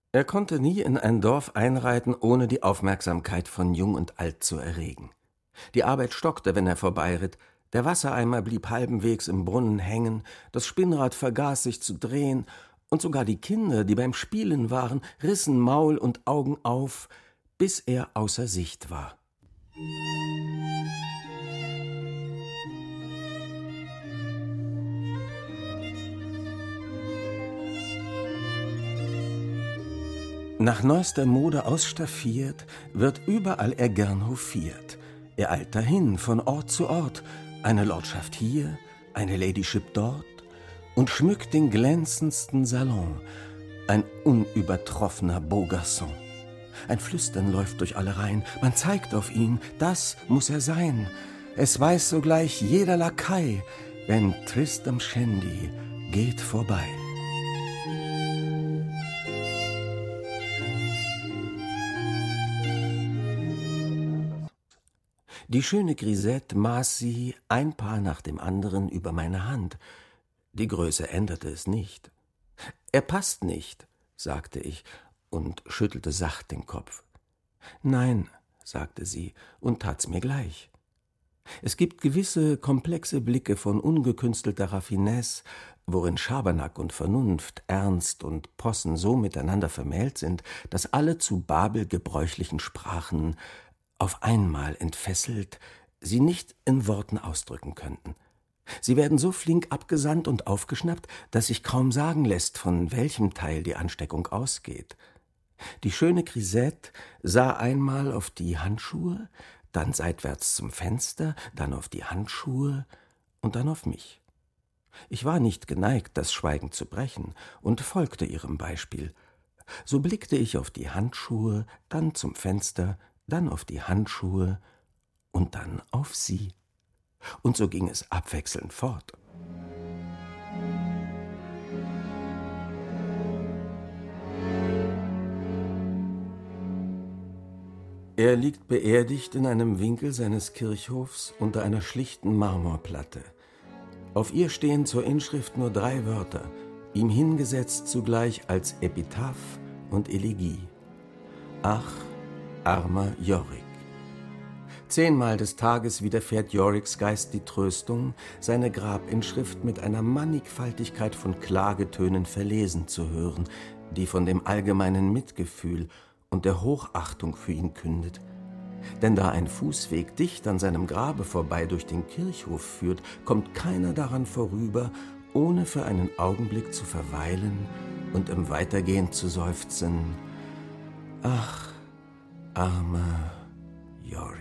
Er konnte nie in ein Dorf einreiten, ohne die Aufmerksamkeit von Jung und Alt zu erregen. Die Arbeit stockte, wenn er vorbeiritt, der Wassereimer blieb halbenwegs im Brunnen hängen, das Spinnrad vergaß sich zu drehen, und sogar die Kinder, die beim Spielen waren, rissen Maul und Augen auf, bis er außer Sicht war. Nach neuester Mode ausstaffiert, wird überall er gern hofiert. Er eilt dahin, von Ort zu Ort, eine Lordschaft hier, eine Ladyship dort, und schmückt den glänzendsten Salon, ein unübertroffener Beau Garçon. Ein Flüstern läuft durch alle Reihen, man zeigt auf ihn, das muss er sein. Es weiß sogleich jeder Lakai, wenn Tristram Shandy geht vorbei. Die schöne Grisette maß sie, ein Paar nach dem anderen, über meine Hand. Die Größe änderte es nicht. »Er passt nicht«, sagte ich und schüttelte sacht den Kopf. »Nein«, sagte sie und tat's mir gleich. Es gibt gewisse komplexe Blicke von ungekünstelter Raffinesse, worin Schabernack und Vernunft, Ernst und Possen so miteinander vermählt sind, dass alle zu Babel gebräuchlichen Sprachen auf einmal entfesselt, sie nicht in Worten ausdrücken könnten. Sie werden so flink abgesandt und aufgeschnappt, dass sich kaum sagen lässt, von welchem Teil die Ansteckung ausgeht. Die schöne Grisette sah einmal auf die Handschuhe, dann seitwärts zum Fenster, dann auf die Handschuhe und dann auf mich. Ich war nicht geneigt, das Schweigen zu brechen, und folgte ihrem Beispiel. So blickte ich auf die Handschuhe, dann zum Fenster, dann auf die Handschuhe und dann auf sie. Und so ging es abwechselnd fort. Er liegt beerdigt in einem Winkel seines Kirchhofs unter einer schlichten Marmorplatte. Auf ihr stehen zur Inschrift nur 3 Wörter, ihm hingesetzt zugleich als Epitaph und Elegie. Ach, armer Yorick. 10-mal des Tages widerfährt Yoricks Geist die Tröstung, seine Grabinschrift mit einer Mannigfaltigkeit von Klagetönen verlesen zu hören, die von dem allgemeinen Mitgefühl und der Hochachtung für ihn kündet. Denn da ein Fußweg dicht an seinem Grabe vorbei durch den Kirchhof führt, kommt keiner daran vorüber, ohne für einen Augenblick zu verweilen und im Weitergehen zu seufzen: Ach, armer Yorick.